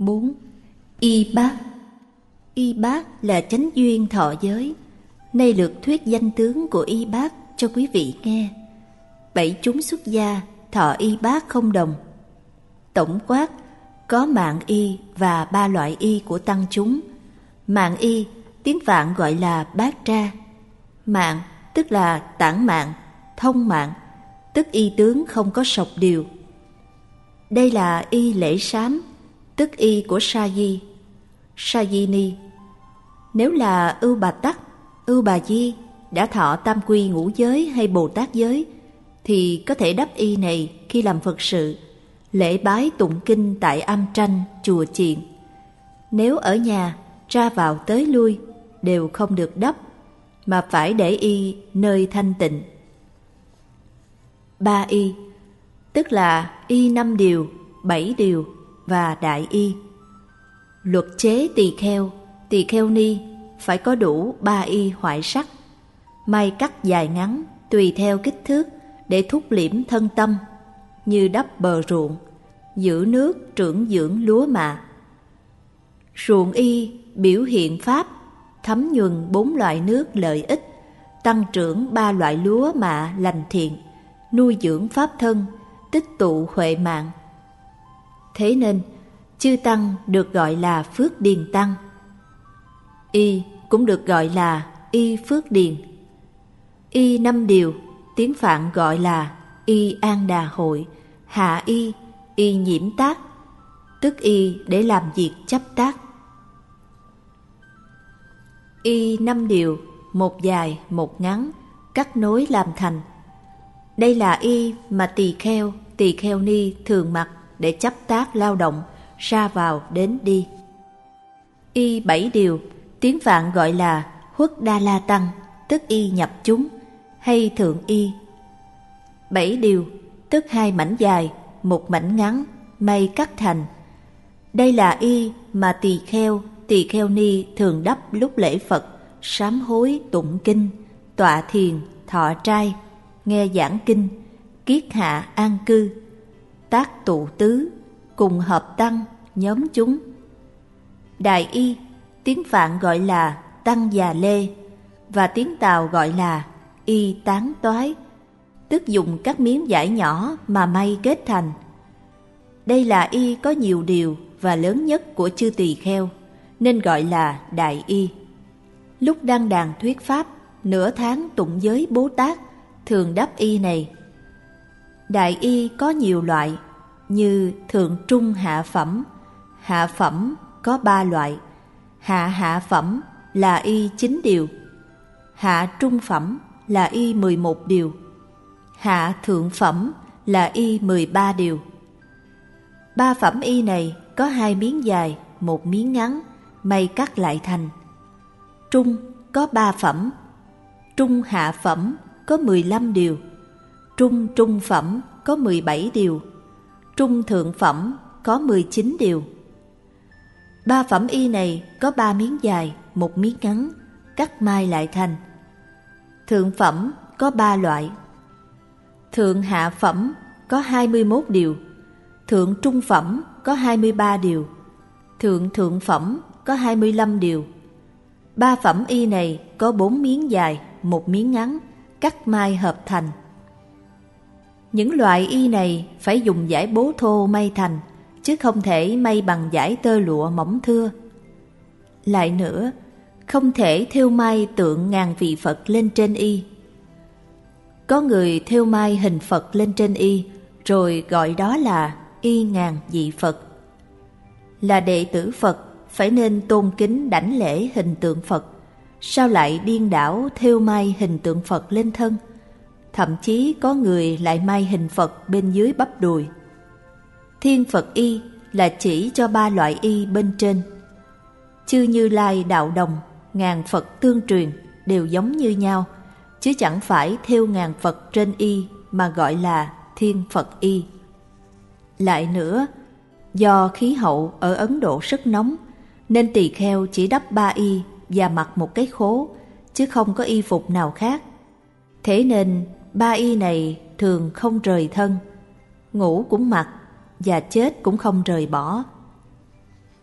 4. Y bát. Y bát là chánh duyên thọ giới. Nay lược thuyết danh tướng của y bát cho quý vị nghe. 7 chúng xuất gia thọ y bát không đồng. Tổng quát có mạng y và 3 loại y của tăng chúng. Mạng y tiếng Phạn gọi là bát tra. Mạng tức là tản mạng, thông mạng, tức y tướng không có sọc điều. Đây là y lễ sám, tức y của sa di, sa di ni. Nếu là ưu bà tắc, ưu bà di đã thọ tam quy ngũ giới hay Bồ Tát giới thì có thể đắp y này khi làm Phật sự, lễ bái tụng kinh tại am tranh, chùa chiền. Nếu ở nhà, ra vào tới lui đều không được đắp, mà phải để y nơi thanh tịnh. 3 y, tức là y 5 điều, 7 điều và đại y. Luật chế tỳ kheo ni phải có đủ 3 y hoại sắc, may cắt dài ngắn tùy theo kích thước để thúc liễm thân tâm, như đắp bờ ruộng, giữ nước trưởng dưỡng lúa mạ. Ruộng y biểu hiện pháp, thấm nhuần 4 loại nước lợi ích, tăng trưởng 3 loại lúa mạ lành thiện, nuôi dưỡng pháp thân, tích tụ huệ mạng. Thế nên chư tăng được gọi là phước điền tăng. Y cũng được gọi là y phước điền. Y 5 điều tiếng Phạn gọi là y an đà hội, hạ y, y nhiễm tác, tức y để làm việc chấp tác. Y 5 điều, một dài một ngắn, cắt nối làm thành. Đây là y mà tỳ kheo ni thường mặc để chấp tác lao động, ra vào đến đi. Y 7 điều tiếng Phạn gọi là huất đa la tăng, tức y nhập chúng hay thượng y. 7 điều tức 2 mảnh dài, một mảnh ngắn, may cắt thành. Đây là y mà tỳ kheo ni thường đắp lúc lễ Phật, sám hối, tụng kinh, tọa thiền, thọ trai, nghe giảng kinh, kiết hạ an cư, tác tụ tứ, cùng hợp tăng, nhóm chúng. Đại y tiếng Phạn gọi là tăng già lê, và tiếng Tàu gọi là y tán toái, tức dùng các miếng vải nhỏ mà may kết thành. Đây là y có nhiều điều và lớn nhất của chư tỳ kheo, nên gọi là đại y. Lúc đăng đàn thuyết pháp, nửa tháng tụng giới Bố Tát thường đắp y này. Đại y có nhiều loại, như thượng trung hạ phẩm. Hạ phẩm có 3 loại. Hạ phẩm là y 9 điều. Hạ trung phẩm là y 11 điều. Hạ thượng phẩm là y 13 điều. 3 phẩm y này có 2 miếng dài, 1 miếng ngắn, may cắt lại thành. Trung có 3 phẩm. Trung hạ phẩm có 15 điều. Trung trung phẩm có 17 điều. Trung thượng phẩm có 19 điều. 3 phẩm y này có 3 miếng dài, 1 miếng ngắn, cắt may lại thành. Thượng phẩm có 3 loại. Thượng hạ phẩm có 21 điều. Thượng trung phẩm có 23 điều. Thượng thượng phẩm có 25 điều. 3 phẩm y này có 4 miếng dài, 1 miếng ngắn, cắt may hợp thành. Những loại y này phải dùng vải bố thô may thành, chứ không thể may bằng vải tơ lụa mỏng thưa. Lại nữa, không thể thêu may tượng ngàn vị Phật lên trên y. Có người thêu may hình Phật lên trên y, rồi gọi đó là y ngàn vị Phật. Là đệ tử Phật phải nên tôn kính đảnh lễ hình tượng Phật, sao lại điên đảo thêu may hình tượng Phật lên thân? Thậm chí có người lại may hình Phật bên dưới bắp đùi. Thiên Phật y là chỉ cho 3 loại y bên trên. Chư Như Lai Đạo Đồng, ngàn Phật tương truyền đều giống như nhau, chứ chẳng phải thêu ngàn Phật trên y mà gọi là Thiên Phật y. Lại nữa, do khí hậu ở Ấn Độ rất nóng, nên tỳ kheo chỉ đắp 3 y và mặc một cái khố, chứ không có y phục nào khác. Thế nên 3 y này thường không rời thân, ngủ cũng mặc và chết cũng không rời bỏ.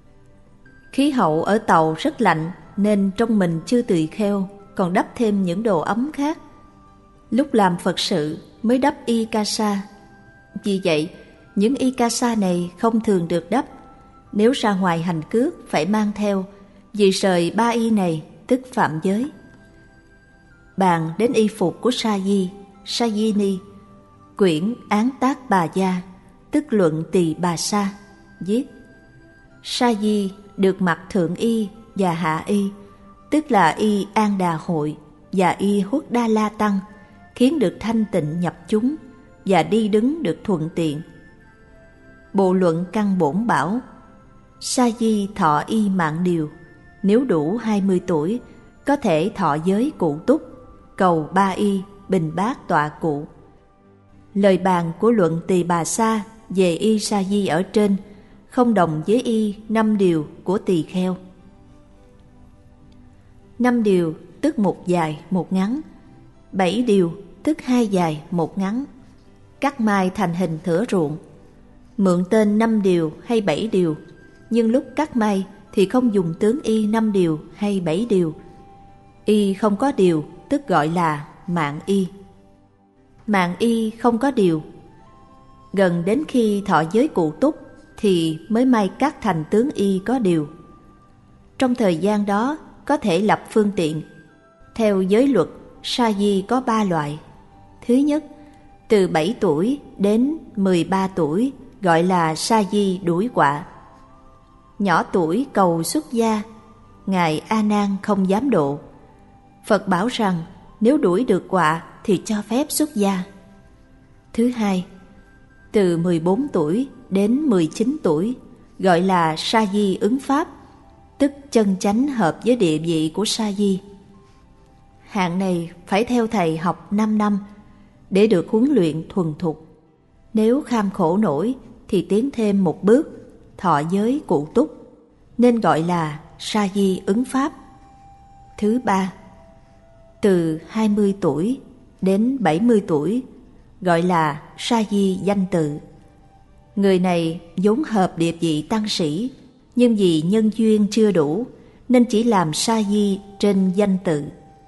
Khí hậu ở Tàu rất lạnh nên trong mình chư tỳ kheo còn đắp thêm những đồ ấm khác. Lúc làm Phật sự mới đắp y ca sa. Vì vậy, những y ca sa này không thường được đắp. Nếu ra ngoài hành cước phải mang theo, vì sời 3 y này tức phạm giới. Bàn đến y phục của Sajini, quyển Án tác Bà Gia, tức luận Tỳ Bà Sa, viết: Saji được mặc thượng y và hạ y, tức là y An Đà Hội và y Huất Đa La Tăng, khiến được thanh tịnh nhập chúng và đi đứng được thuận tiện. Bộ luận Căn Bổn bảo: Saji thọ y mạng điều, nếu đủ 20 tuổi, có thể thọ giới cụ túc, cầu 3 y, bình bát tọa cụ. Lời bàn của luận Tỳ Bà Sa về y Saji ở trên không đồng với y 5 điều của tỳ kheo. 5 điều tức 1 dài 1 ngắn, 7 điều tức 2 dài 1 ngắn. Cắt mai thành hình thửa ruộng. Mượn tên 5 điều hay 7 điều, nhưng lúc cắt may thì không dùng tướng y 5 điều hay 7 điều. Y không có điều tức gọi là mạng y. Mạng y không có điều. Gần đến khi thọ giới cụ túc thì mới may cắt thành tướng y có điều. Trong thời gian đó có thể lập phương tiện. Theo giới luật, sa di có 3 loại. Thứ nhất, từ 7 tuổi đến 13 tuổi gọi là sa di đuổi quạ. Nhỏ tuổi cầu xuất gia, Ngài A Nan không dám độ. Phật bảo rằng nếu đuổi được quạ thì cho phép xuất gia. Thứ hai, từ 14 tuổi đến 19 tuổi gọi là sa di ứng pháp, tức chân chánh hợp với địa vị của sa di. Hạng này phải theo thầy học 5 năm để được huấn luyện thuần thục. Nếu kham khổ nổi thì tiến thêm một bước, thọ giới cụ túc, nên gọi là sa di ứng pháp. Thứ ba, từ 20 tuổi đến 70 tuổi gọi là sa di danh tự. Người này vốn hợp địa vị tăng sĩ, nhưng vì nhân duyên chưa đủ nên chỉ làm sa di trên danh tự.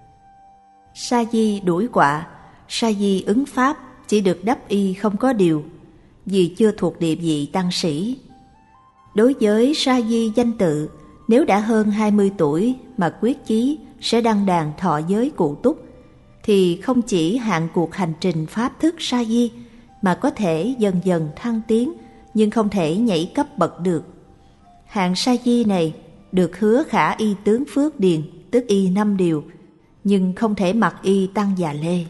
Sa di đuổi quạ, sa di ứng pháp chỉ được đắp y không có điều, vì chưa thuộc địa vị tăng sĩ. Đối với sa di danh tự, nếu đã hơn 20 tuổi mà quyết chí sẽ đăng đàn thọ giới cụ túc, thì không chỉ hạn cuộc hành trình pháp thức sa di mà có thể dần dần thăng tiến, nhưng không thể nhảy cấp bậc được. Hạng sa di này được hứa khả y tướng phước điền, tức y 5 điều, nhưng không thể mặc y tăng già lê.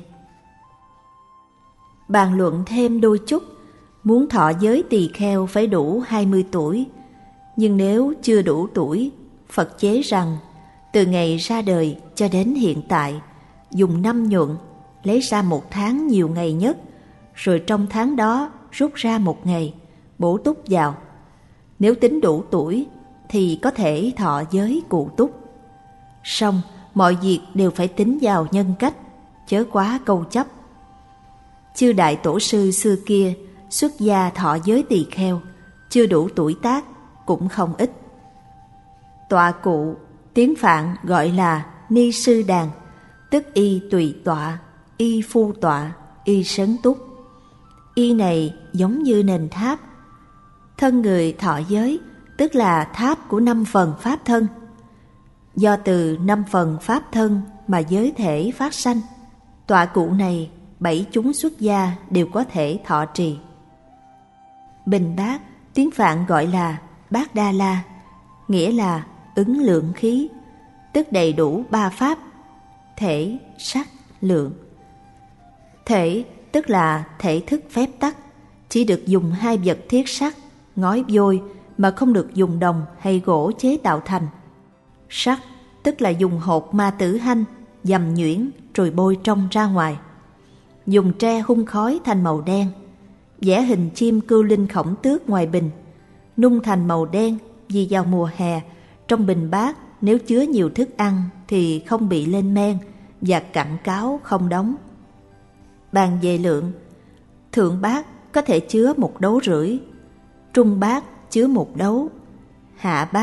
Bàn luận thêm đôi chút, muốn thọ giới tỳ kheo phải đủ 20 tuổi, nhưng nếu chưa đủ tuổi, Phật chế rằng từ ngày ra đời cho đến hiện tại, dùng 5 nhuận, lấy ra 1 tháng nhiều ngày nhất, rồi trong tháng đó rút ra 1 ngày, bổ túc vào. Nếu tính đủ tuổi thì có thể thọ giới cụ túc. Song mọi việc đều phải tính vào nhân cách, chớ quá câu chấp. Chư đại tổ sư xưa kia xuất gia thọ giới tỳ kheo, chưa đủ tuổi tác cũng không ít. Tọa cụ, tiếng Phạn gọi là ni sư đàn, tức y tùy tọa, y phu tọa, y sấn túc. Y này giống như nền tháp. Thân người thọ giới tức là tháp của 5 phần pháp thân. Do từ 5 phần pháp thân mà giới thể phát sanh, tọa cụ này 7 chúng xuất gia đều có thể thọ trì. Bình bát, tiếng Phạn gọi là bát đa la, nghĩa là ứng lượng khí, tức đầy đủ 3 pháp: thể, sắc, lượng. Thể tức là thể thức phép tắc, chỉ được dùng 2 vật thiết sắt, ngói vôi mà không được dùng đồng hay gỗ chế tạo thành. Sắc tức là dùng hột ma tử hanh, dầm nhuyễn rồi bôi trong ra ngoài. Dùng tre hun khói thành màu đen, vẽ hình chim cưu linh khổng tước ngoài bình, nung thành màu đen vì vào mùa hè, trong bình bát nếu chứa nhiều thức ăn thì không bị lên men và cặn cáo không đóng. Bàn về lượng, thượng bát có thể chứa 1,5 đấu, trung bát chứa 1 đấu, hạ bát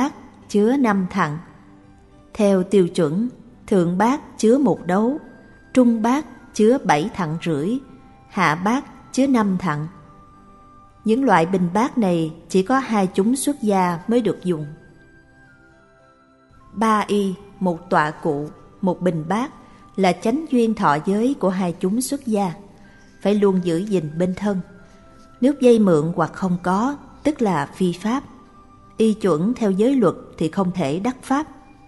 chứa 5 thặng. Theo tiêu chuẩn, thượng bát chứa 1 đấu, trung bát chứa 7 thặng rưỡi, hạ bát chứa 5 thặng. Những loại bình bát này chỉ có 2 chúng xuất gia mới được dùng. 3 y, 1 tọa cụ, 1 bình bát là chánh duyên thọ giới của 2 chúng xuất gia, phải luôn giữ gìn bên thân. Nếu vay mượn hoặc không có, tức là phi pháp. Y chuẩn theo giới luật thì không thể đắc pháp.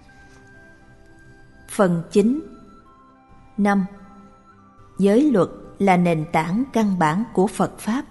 Phần 9. 5. Giới luật là nền tảng căn bản của Phật Pháp.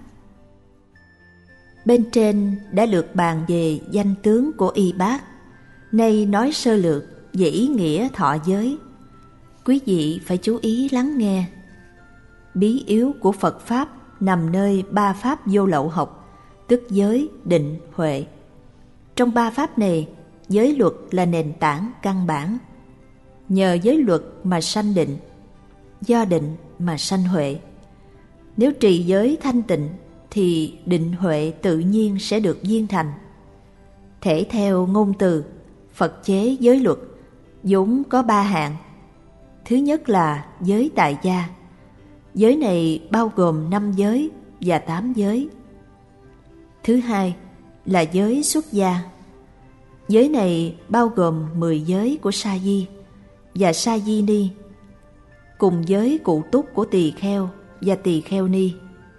Bên trên đã lược bàn về danh tướng của y bát, nay nói sơ lược về ý nghĩa thọ giới. Quý vị phải chú ý lắng nghe. Bí yếu của Phật Pháp nằm nơi 3 pháp vô lậu học, tức giới, định, huệ. Trong 3 pháp này, giới luật là nền tảng căn bản. Nhờ giới luật mà sanh định, do định mà sanh huệ. Nếu trì giới thanh tịnh thì định huệ tự nhiên sẽ được viên thành. Thể theo ngôn từ, Phật chế giới luật vốn có 3 hạng. Thứ nhất là giới tại gia. Giới này bao gồm 5 giới và 8 giới. Thứ hai là giới xuất gia. Giới này bao gồm 10 giới của sa di và sa di ni, cùng giới cụ túc của tỳ kheo và tỳ kheo ni.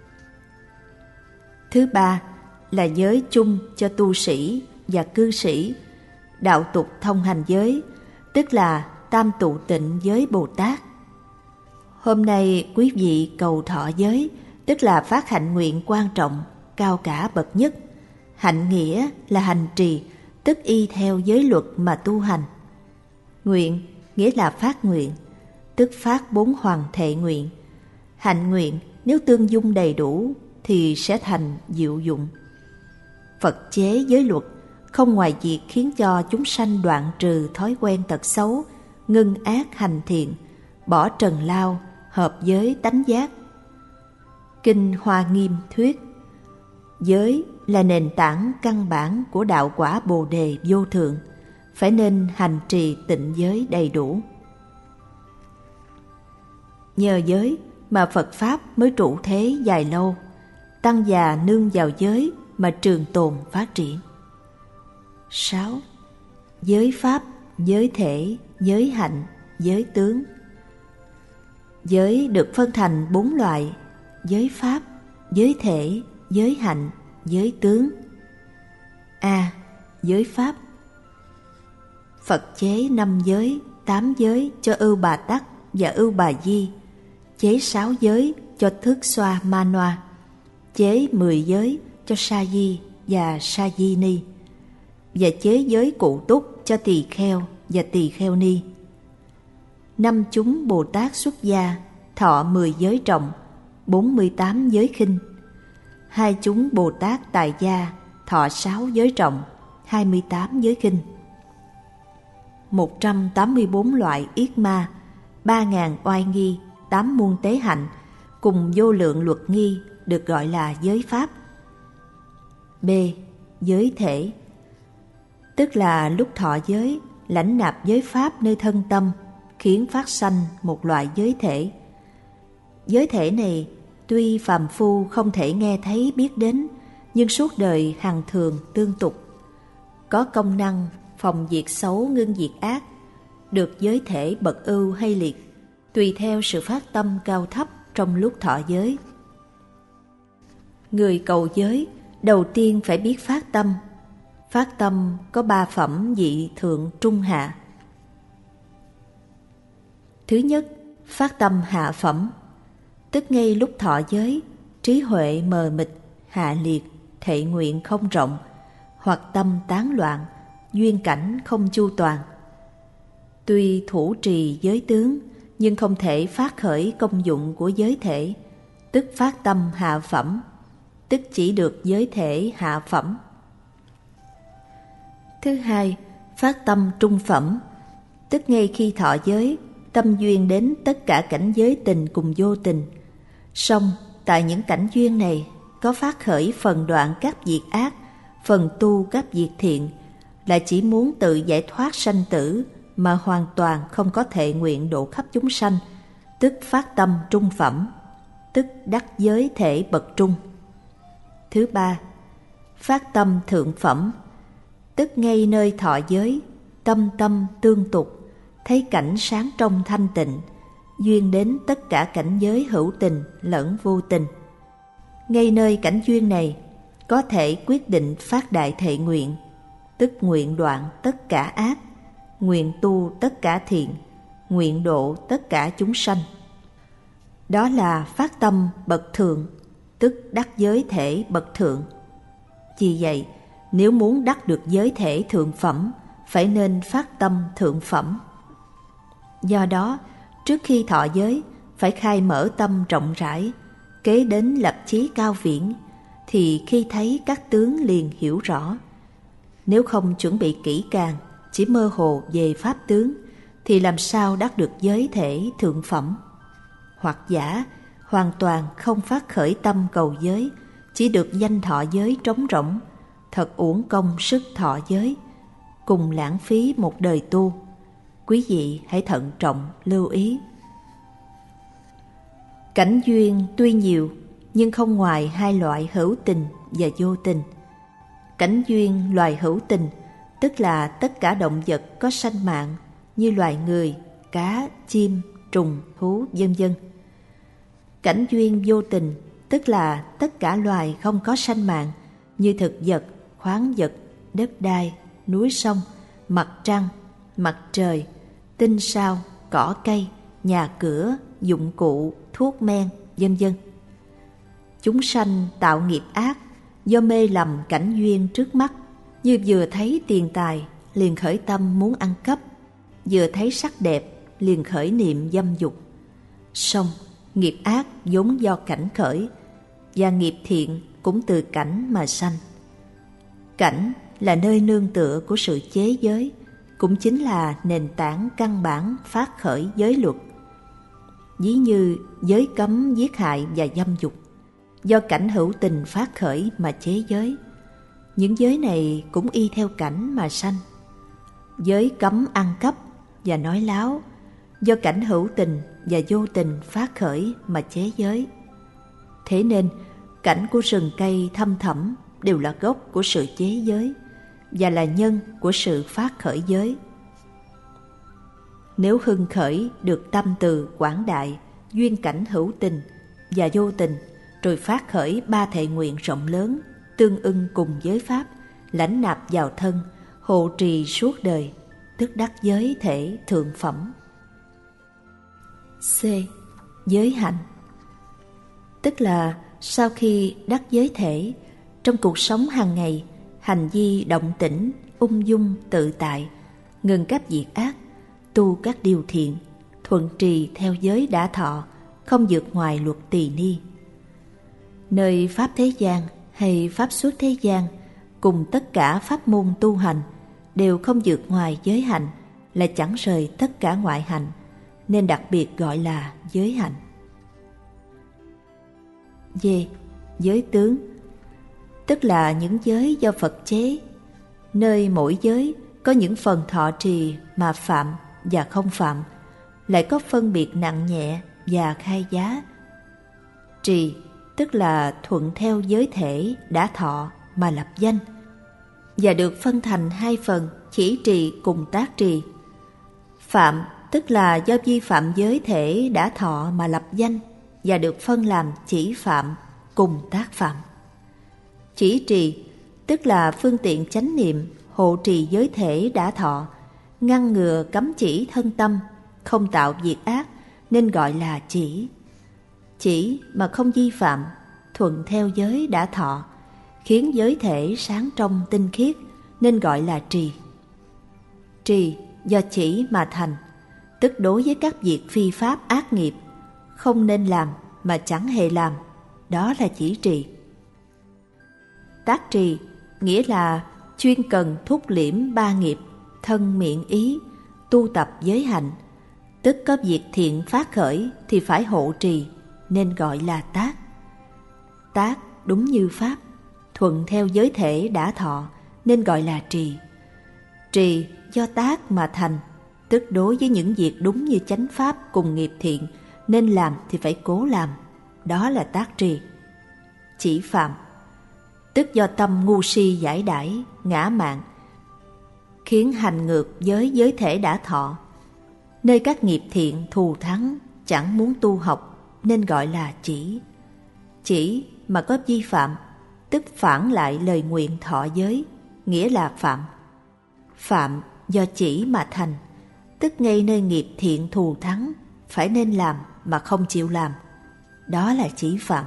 Thứ ba là giới chung cho tu sĩ và cư sĩ, đạo tục thông hành giới, tức là tam tụ tịnh giới Bồ Tát. Hôm nay quý vị cầu thọ giới, tức là phát hạnh nguyện quan trọng, cao cả bậc nhất. Hạnh nghĩa là hành trì, tức y theo giới luật mà tu hành. Nguyện nghĩa là phát nguyện, tức phát 4 hoàn thệ nguyện. Hạnh nguyện nếu tương dung đầy đủ thì sẽ thành diệu dụng. Phật chế giới luật không ngoài việc khiến cho chúng sanh đoạn trừ thói quen tật xấu, ngưng ác hành thiện, bỏ trần lao, hợp với tánh giác. Kinh Hoa Nghiêm thuyết: giới là nền tảng căn bản của đạo quả Bồ Đề vô thượng, phải nên hành trì tịnh giới đầy đủ. Nhờ giới mà Phật Pháp mới trụ thế dài lâu, tăng già nương vào giới mà trường tồn phát triển. 6. Giới Pháp, giới thể, giới hạnh, giới tướng. Giới được phân thành 4 loại: giới Pháp, giới thể, giới hạnh, giới tướng. A. Giới Pháp. Phật chế 5 giới, 8 giới cho Ưu Bà Tắc và Ưu Bà Di, chế 6 giới cho Thước Xoa Ma Noa, chế 10 giới cho Sa Di và Sa Di Ni, và chế giới cụ túc cho tỳ kheo và tỳ kheo ni. 5 chúng Bồ Tát xuất gia thọ 10 giới trọng, 48 giới khinh. 2 chúng Bồ Tát tại gia thọ 6 giới trọng, 28 giới khinh. 184 loại yết ma, 3.000 oai nghi, 8 muôn tế hạnh, cùng vô lượng luật nghi được gọi là giới Pháp. B. Giới thể. Tức là lúc thọ giới, lãnh nạp giới Pháp nơi thân tâm, khiến phát sanh một loại giới thể. Giới thể này tuy phàm phu không thể nghe thấy biết đến, nhưng suốt đời hằng thường tương tục, có công năng phòng diệt xấu ngưng diệt ác, được giới thể bậc ưu hay liệt, tùy theo sự phát tâm cao thấp trong lúc thọ giới. Người cầu giới đầu tiên phải biết phát tâm. Phát tâm có 3 phẩm vị thượng trung hạ. Thứ nhất, phát tâm hạ phẩm, tức ngay lúc thọ giới, trí huệ mờ mịt, hạ liệt, thệ nguyện không rộng, hoặc tâm tán loạn, duyên cảnh không chu toàn. Tuy thủ trì giới tướng, nhưng không thể phát khởi công dụng của giới thể, tức phát tâm hạ phẩm, tức chỉ được giới thể hạ phẩm. Thứ hai, phát tâm trung phẩm, tức ngay khi thọ giới, tâm duyên đến tất cả cảnh giới tình cùng vô tình. Song tại những cảnh duyên này có phát khởi phần đoạn các việc ác, phần tu các việc thiện, là chỉ muốn tự giải thoát sanh tử mà hoàn toàn không có thệ nguyện độ khắp chúng sanh, tức phát tâm trung phẩm, tức đắc giới thể bậc trung. Thứ ba, phát tâm thượng phẩm, tức ngay nơi thọ giới, tâm tâm tương tục, thấy cảnh sáng trong thanh tịnh, duyên đến tất cả cảnh giới hữu tình lẫn vô tình. Ngay nơi cảnh duyên này, có thể quyết định phát đại thệ nguyện, tức nguyện đoạn tất cả ác, nguyện tu tất cả thiện, nguyện độ tất cả chúng sanh. Đó là phát tâm bậc thượng, tức đắc giới thể bậc thượng. Vì vậy, nếu muốn đắc được giới thể thượng phẩm, phải nên phát tâm thượng phẩm. Do đó, trước khi thọ giới, phải khai mở tâm rộng rãi, kế đến lập chí cao viễn, thì khi thấy các tướng liền hiểu rõ. Nếu không chuẩn bị kỹ càng, chỉ mơ hồ về pháp tướng, thì làm sao đắc được giới thể thượng phẩm? Hoặc giả, hoàn toàn không phát khởi tâm cầu giới, chỉ được danh thọ giới trống rỗng, thật uổng công sức thọ giới, cùng lãng phí một đời tu. Quý vị hãy thận trọng lưu ý. Cảnh duyên tuy nhiều, nhưng không ngoài hai loại hữu tình và vô tình. Cảnh duyên loài hữu tình, tức là tất cả động vật có sanh mạng, như loài người, cá, chim, trùng, thú, vân vân. Cảnh duyên vô tình, tức là tất cả loài không có sanh mạng, như thực vật, khoáng vật, đất đai, núi sông, mặt trăng, mặt trời, tinh sao, cỏ cây, nhà cửa, dụng cụ, thuốc men, vân vân. Chúng sanh tạo nghiệp ác, do mê lầm cảnh duyên trước mắt, như vừa thấy tiền tài liền khởi tâm muốn ăn cắp, vừa thấy sắc đẹp liền khởi niệm dâm dục. Song nghiệp ác vốn do cảnh khởi, và nghiệp thiện cũng từ cảnh mà sanh. Cảnh là nơi nương tựa của sự chế giới, cũng chính là nền tảng căn bản phát khởi giới luật. Ví như giới cấm giết hại và dâm dục, do cảnh hữu tình phát khởi mà chế giới. Những giới này cũng y theo cảnh mà sanh. Giới cấm ăn cắp và nói láo, do cảnh hữu tình và vô tình phát khởi mà chế giới. Thế nên, cảnh của rừng cây thâm thẳm đều là gốc của sự chế giới và là nhân của sự phát khởi giới. Nếu hưng khởi được tâm từ quảng đại, duyên cảnh hữu tình và vô tình, rồi phát khởi ba thệ nguyện rộng lớn, tương ưng cùng giới pháp, lãnh nạp vào thân, hộ trì suốt đời, tức đắc giới thể thượng phẩm. C. Giới hạnh, tức là sau khi đắc giới thể, trong cuộc sống hàng ngày, hành vi động tĩnh, ung dung tự tại, ngừng các việc ác, tu các điều thiện, thuận trì theo giới đã thọ, không vượt ngoài luật tỳ ni. Nơi pháp thế gian hay pháp xuất thế gian, cùng tất cả pháp môn tu hành, đều không vượt ngoài giới hạnh, là chẳng rời tất cả ngoại hạnh, nên đặc biệt gọi là giới hạnh. D. Giới tướng, tức là những giới do Phật chế, nơi mỗi giới có những phần thọ trì mà phạm và không phạm, lại có phân biệt nặng nhẹ và khai giá. Trì, tức là thuận theo giới thể đã thọ mà lập danh, và được phân thành hai phần chỉ trì cùng tác trì. Phạm, tức là do vi phạm giới thể đã thọ mà lập danh, và được phân làm chỉ phạm cùng tác phạm. Chỉ trì, tức là phương tiện chánh niệm, hộ trì giới thể đã thọ, ngăn ngừa cấm chỉ thân tâm, không tạo việc ác, nên gọi là chỉ. Chỉ mà không vi phạm, thuận theo giới đã thọ, khiến giới thể sáng trong tinh khiết, nên gọi là trì. Trì do chỉ mà thành, tức đối với các việc phi pháp ác nghiệp, không nên làm mà chẳng hề làm, đó là chỉ trì. Tác trì nghĩa là chuyên cần thúc liễm ba nghiệp, thân miệng ý, tu tập giới hạnh, tức có việc thiện phát khởi thì phải hộ trì, nên gọi là tác. Tác đúng như pháp, thuận theo giới thể đã thọ, nên gọi là trì. Trì do tác mà thành, tức đối với những việc đúng như chánh pháp cùng nghiệp thiện, nên làm thì phải cố làm, đó là tác trì. Chỉ phạm, tức do tâm ngu si giải đãi, ngã mạn, khiến hành ngược với giới thể đã thọ. Nơi các nghiệp thiện thù thắng, chẳng muốn tu học, nên gọi là chỉ. Chỉ mà có vi phạm, tức phản lại lời nguyện thọ giới, nghĩa là phạm. Phạm do chỉ mà thành, tức ngay nơi nghiệp thiện thù thắng, phải nên làm mà không chịu làm, đó là chỉ phạm.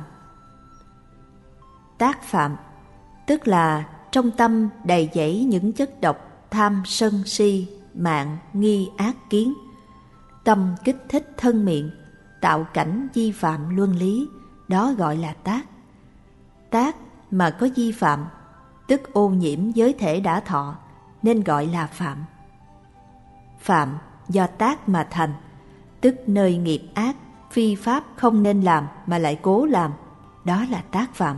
Tác phạm, tức là trong tâm đầy dẫy những chất độc tham sân si, mạn nghi ác kiến. Tâm kích thích thân miệng, tạo cảnh vi phạm luân lý, đó gọi là tác. Tác mà có vi phạm, tức ô nhiễm giới thể đã thọ, nên gọi là phạm. Phạm do tác mà thành, tức nơi nghiệp ác, phi pháp không nên làm mà lại cố làm, đó là tác phạm.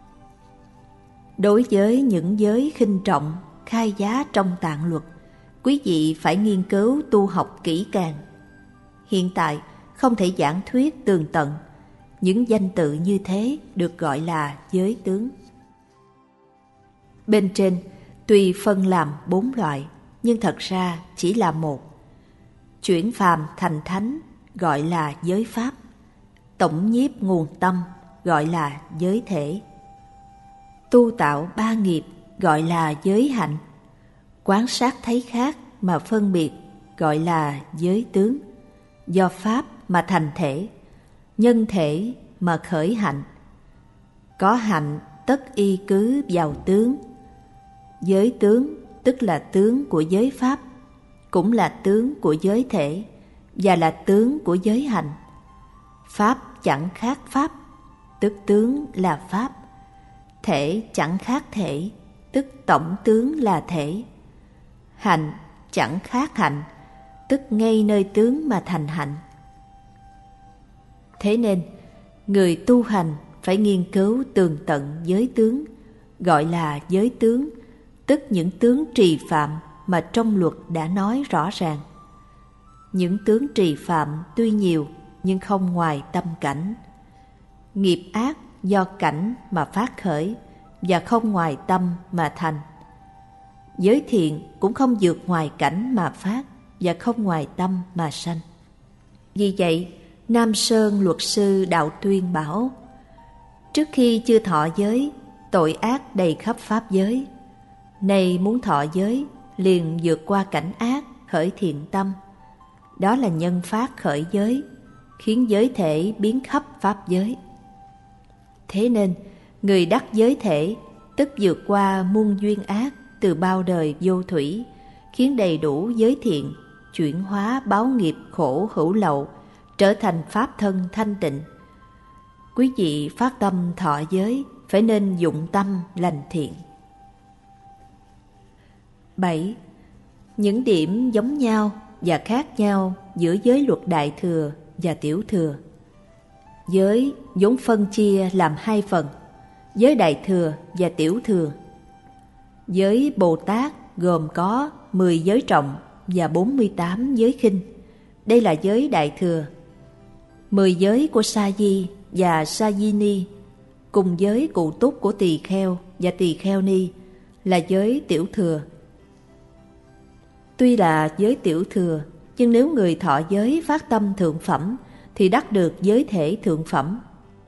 Đối với những giới khinh trọng, khai giá trong tạng luật, quý vị phải nghiên cứu tu học kỹ càng. Hiện tại không thể giảng thuyết tường tận, những danh tự như thế được gọi là giới tướng. Bên trên tuy phân làm 4 loại, nhưng thật ra chỉ là một. Chuyển phàm thành thánh gọi là giới pháp, tổng nhiếp nguồn tâm gọi là giới thể, tu tạo 3 nghiệp gọi là giới hạnh, quán sát thấy khác mà phân biệt gọi là giới tướng. Do pháp mà thành thể, nhân thể mà khởi hạnh, có hạnh tất y cứ vào tướng. Giới tướng tức là tướng của giới pháp, cũng là tướng của giới thể, và là tướng của giới hạnh. Pháp chẳng khác pháp, tức tướng là pháp. Thể chẳng khác thể, tức tổng tướng là thể. Hạnh chẳng khác hạnh, tức ngay nơi tướng mà thành hạnh. Thế nên, người tu hành phải nghiên cứu tường tận giới tướng, gọi là giới tướng, tức những tướng trì phạm mà trong luật đã nói rõ ràng. Những tướng trì phạm tuy nhiều nhưng không ngoài tâm cảnh. Nghiệp ác do cảnh mà phát khởi và không ngoài tâm mà thành. Giới thiện cũng không vượt ngoài cảnh mà phát và không ngoài tâm mà sanh. Vì vậy, Nam Sơn luật sư Đạo Tuyên bảo: trước khi chưa thọ giới, tội ác đầy khắp pháp giới. Nay muốn thọ giới, liền vượt qua cảnh ác, khởi thiện tâm. Đó là nhân phát khởi giới, khiến giới thể biến khắp pháp giới. Thế nên, người đắc giới thể, tức vượt qua muôn duyên ác từ bao đời vô thủy, khiến đầy đủ giới thiện, chuyển hóa báo nghiệp khổ hữu lậu, trở thành pháp thân thanh tịnh. Quý vị phát tâm thọ giới, phải nên dụng tâm lành thiện. 7. Những điểm giống nhau và khác nhau giữa giới luật Đại Thừa và Tiểu Thừa. Giới vốn phân chia làm 2 phần, giới Đại Thừa và Tiểu Thừa. Giới Bồ Tát gồm có 10 giới trọng và 48 giới khinh. Đây là giới Đại Thừa. 10 giới của Sa Di và Sa Di Ni cùng giới cụ túc của Tỳ Kheo và Tỳ Kheo Ni là giới Tiểu Thừa. Tuy là giới Tiểu Thừa, nhưng nếu người thọ giới phát tâm thượng phẩm thì đắc được giới thể thượng phẩm.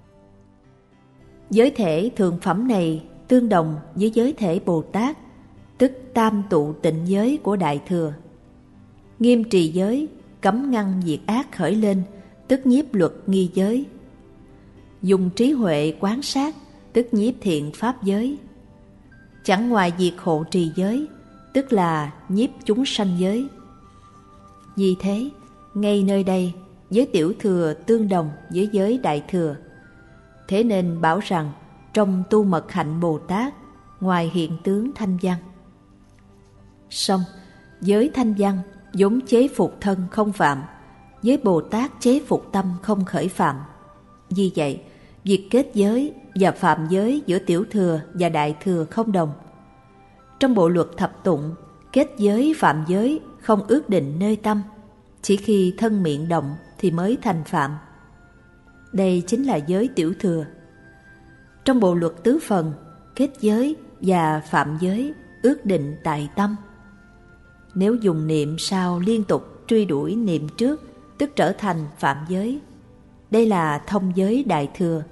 Giới thể thượng phẩm này tương đồng với giới thể Bồ Tát, tức tam tụ tịnh giới của Đại Thừa. Nghiêm trì giới, cấm ngăn việc ác khởi lên, tức nhiếp luật nghi giới. Dùng trí huệ quán sát, tức nhiếp thiện pháp giới. Chẳng ngoài việc hộ trì giới, tức là nhiếp chúng sanh giới. Vì thế, ngay nơi đây, giới Tiểu Thừa tương đồng với giới Đại Thừa. Thế nên bảo rằng, trong tu mật hạnh Bồ Tát, ngoài hiện tướng thanh văn. Song, giới thanh văn vốn chế phục thân không phạm, giới Bồ Tát chế phục tâm không khởi phạm. Vì vậy, việc kết giới và phạm giới giữa Tiểu Thừa và Đại Thừa không đồng. Trong bộ luật thập tụng, Kết giới phạm giới không ước định nơi tâm, chỉ khi thân miệng động thì mới thành phạm. Đây chính là giới tiểu thừa. Trong bộ luật tứ phần, kết giới và phạm giới ước định tại tâm. Nếu dùng niệm sau liên tục truy đuổi niệm trước, tức trở thành phạm giới. Đây là thông giới đại thừa.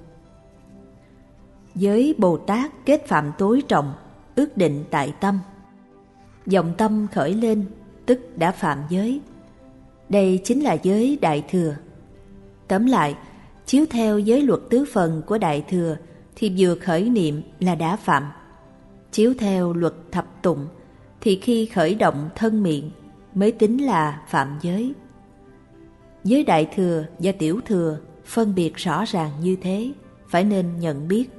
Giới Bồ Tát kết phạm tối trọng, ước định tại tâm. Vọng tâm khởi lên, tức đã phạm giới. Đây chính là giới đại thừa. Tóm lại, chiếu theo giới luật tứ phần của đại thừa thì vừa khởi niệm là đã phạm. Chiếu theo luật thập tụng thì khi khởi động thân miệng mới tính là phạm giới. Giới đại thừa và tiểu thừa phân biệt rõ ràng như thế, phải nên nhận biết.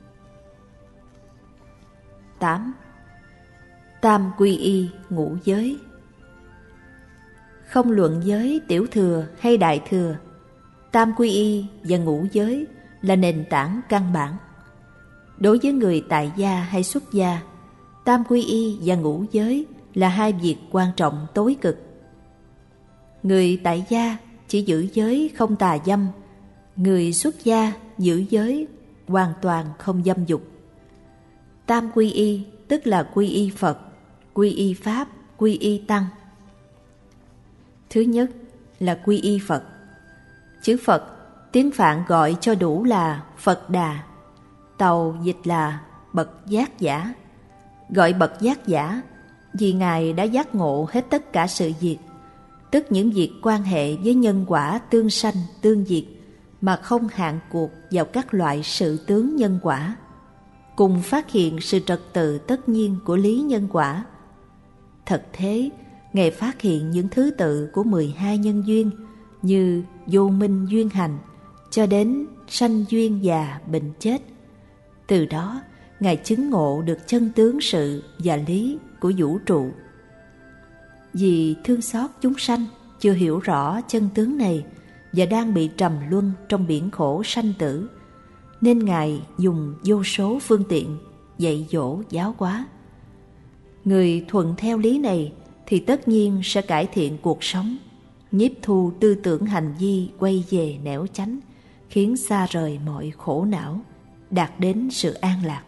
8. Tam quy y ngũ giới. Không luận giới tiểu thừa hay đại thừa, tam quy y và ngũ giới là nền tảng căn bản. Đối với người tại gia hay xuất gia, tam quy y và ngũ giới là hai việc quan trọng tối cực. Người tại gia chỉ giữ giới không tà dâm, người xuất gia giữ giới hoàn toàn không dâm dục. Tam quy y tức là quy y Phật, quy y Pháp, quy y Tăng. Thứ nhất là quy y Phật. Chữ Phật tiếng Phạn gọi cho đủ là Phật Đà, tàu dịch là bậc giác giả. Gọi bậc giác giả vì Ngài đã giác ngộ hết tất cả sự việc, tức những việc quan hệ với nhân quả tương sanh tương diệt mà không hạn cuộc vào các loại sự tướng nhân quả, cùng phát hiện sự trật tự tất nhiên của lý nhân quả. Thật thế, Ngài phát hiện những thứ tự của 12 nhân duyên như vô minh duyên hành cho đến sanh duyên già bệnh chết. Từ đó, Ngài chứng ngộ được chân tướng sự và lý của vũ trụ. Vì thương xót chúng sanh chưa hiểu rõ chân tướng này và đang bị trầm luân trong biển khổ sanh tử, nên Ngài dùng vô số phương tiện dạy dỗ giáo hóa. Người thuận theo lý này thì tất nhiên sẽ cải thiện cuộc sống, nhiếp thu tư tưởng hành vi quay về nẻo chánh, khiến xa rời mọi khổ não, đạt đến sự an lạc.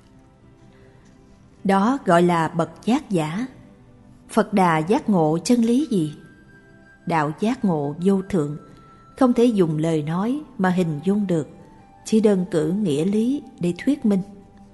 Đó gọi là bậc giác giả. Phật Đà giác ngộ chân lý gì? Đạo giác ngộ vô thượng, không thể dùng lời nói mà hình dung được, chỉ đơn cử nghĩa lý để thuyết minh.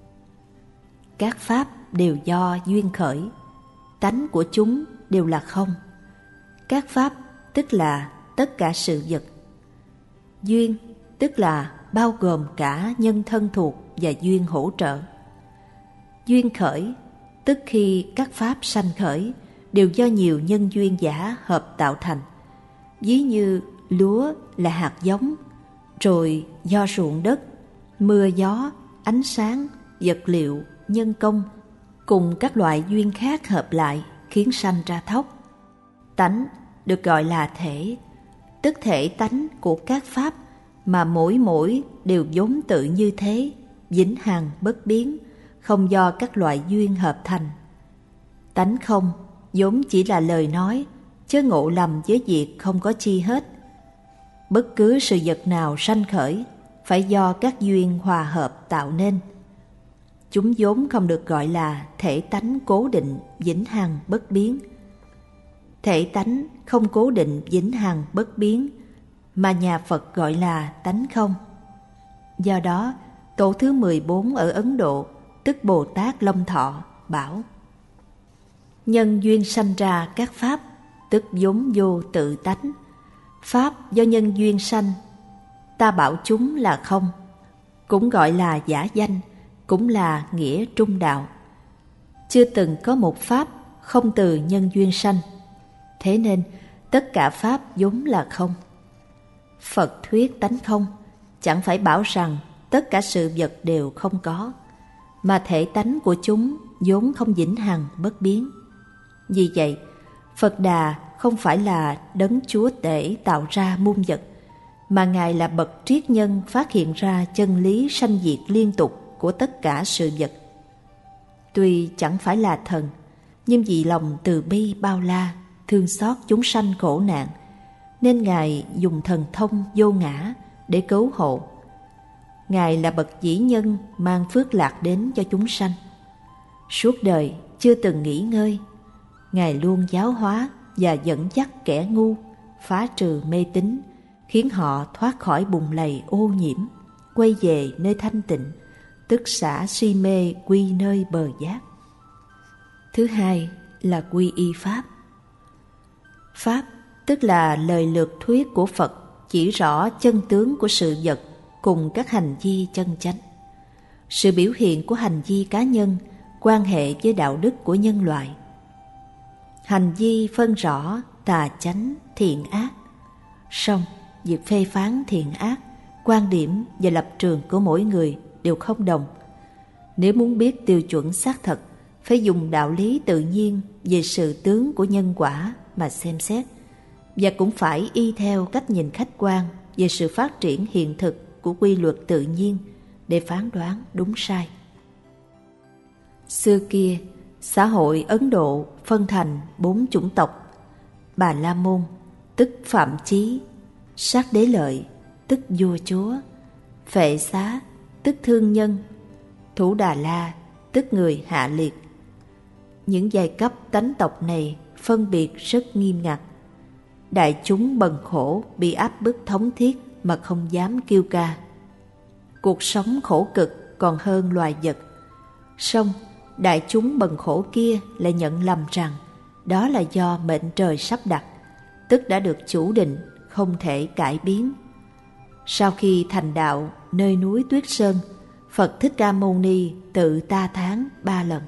Các pháp đều do duyên khởi, tánh của chúng đều là không. Các pháp tức là tất cả sự vật. Duyên tức là bao gồm cả nhân thân thuộc và duyên hỗ trợ. Duyên khởi tức khi các pháp sanh khởi đều do nhiều nhân duyên giả hợp tạo thành. Ví như lúa là hạt giống, rồi do ruộng đất, mưa gió, ánh sáng, vật liệu, nhân công cùng các loại duyên khác hợp lại khiến sanh ra thóc. Tánh được gọi là thể, tức thể tánh của các pháp mà mỗi đều vốn tự như thế, vĩnh hằng bất biến, không do các loại duyên hợp thành. Tánh không vốn chỉ là lời nói, chớ ngộ lầm với việc không có chi hết. Bất cứ sự vật nào sanh khởi phải do các duyên hòa hợp tạo nên. Chúng vốn không được gọi là thể tánh cố định, vĩnh hằng bất biến. Thể tánh không cố định, vĩnh hằng bất biến, mà nhà Phật gọi là tánh không. Do đó, tổ thứ 14 ở Ấn Độ, tức Bồ Tát Long Thọ, bảo: nhân duyên sanh ra các pháp, tức vốn vô tự tánh. Pháp do nhân duyên sanh, ta bảo chúng là không, cũng gọi là giả danh, cũng là nghĩa trung đạo. Chưa từng có một pháp không từ nhân duyên sanh, thế nên tất cả pháp vốn là không. Phật thuyết tánh không, chẳng phải bảo rằng tất cả sự vật đều không có, mà thể tánh của chúng vốn không vĩnh hằng bất biến. Vì vậy, Phật Đà không phải là đấng chúa tể tạo ra muôn vật, mà Ngài là bậc triết nhân phát hiện ra chân lý sanh diệt liên tục của tất cả sự vật. Tuy chẳng phải là thần, nhưng vì lòng từ bi bao la, thương xót chúng sanh khổ nạn, nên Ngài dùng thần thông vô ngã để cứu hộ. Ngài là bậc vĩ nhân mang phước lạc đến cho chúng sanh. Suốt đời chưa từng nghỉ ngơi, Ngài luôn giáo hóa và dẫn dắt kẻ ngu, phá trừ mê tín, khiến họ thoát khỏi bùn lầy ô nhiễm, quay về nơi thanh tịnh, tức xả si mê quy nơi bờ giác. Thứ hai là quy y Pháp. Pháp tức là lời lược thuyết của Phật chỉ rõ chân tướng của sự vật cùng các hành vi chân chánh. Sự biểu hiện của hành vi cá nhân quan hệ với đạo đức của nhân loại. Hành vi phân rõ tà chánh, thiện ác. Song việc phê phán thiện ác, quan điểm và lập trường của mỗi người đều không đồng. Nếu muốn biết tiêu chuẩn xác thật, phải dùng đạo lý tự nhiên về sự tướng của nhân quả mà xem xét, và cũng phải y theo cách nhìn khách quan về sự phát triển hiện thực của quy luật tự nhiên để phán đoán đúng sai. Xưa kia, xã hội Ấn Độ phân thành 4 chủng tộc: Bà La Môn, tức Phạm Chí; Sát Đế Lợi, tức vua chúa; Phệ Xá, tức thương nhân; Thủ Đà La, tức người hạ liệt. Những giai cấp tánh tộc này phân biệt rất nghiêm ngặt. Đại chúng bần khổ bị áp bức thống thiết mà không dám kêu ca. Cuộc sống khổ cực còn hơn loài vật. Song đại chúng bần khổ kia lại nhận lầm rằng đó là do mệnh trời sắp đặt, tức đã được chủ định, không thể cải biến. Sau khi thành đạo nơi núi Tuyết Sơn, Phật Thích Ca Mâu Ni tự ta thán 3 lần.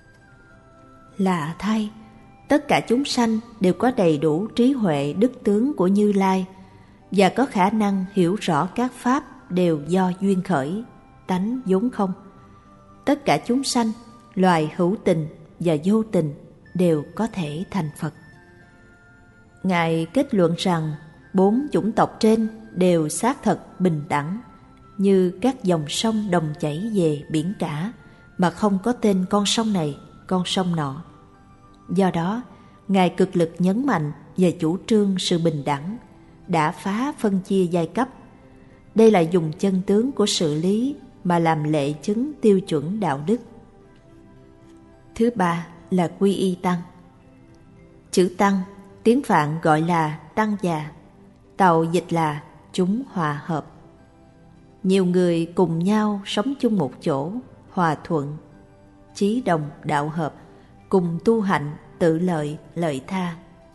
Lạ thay, tất cả chúng sanh đều có đầy đủ trí huệ đức tướng của Như Lai và có khả năng hiểu rõ các pháp đều do duyên khởi, tánh vốn không. Tất cả chúng sanh, loài hữu tình và vô tình đều có thể thành Phật. Ngài kết luận rằng 4 chủng tộc trên đều xác thật bình đẳng, như các dòng sông đồng chảy về biển cả mà không có tên con sông này, con sông nọ. Do đó, Ngài cực lực nhấn mạnh về chủ trương sự bình đẳng, đã phá phân chia giai cấp. Đây là dùng chân tướng của sự lý mà làm lệ chứng tiêu chuẩn đạo đức. Thứ ba là quy y tăng. Chữ tăng, tiếng Phạn gọi là tăng già, Tàu dịch là chúng hòa hợp. Nhiều người cùng nhau sống chung một chỗ, hòa thuận, chí đồng đạo hợp, cùng tu hạnh, tự lợi, lợi tha.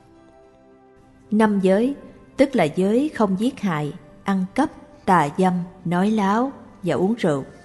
5 giới, tức là giới không giết hại, ăn cắp, tà dâm, nói láo và uống rượu.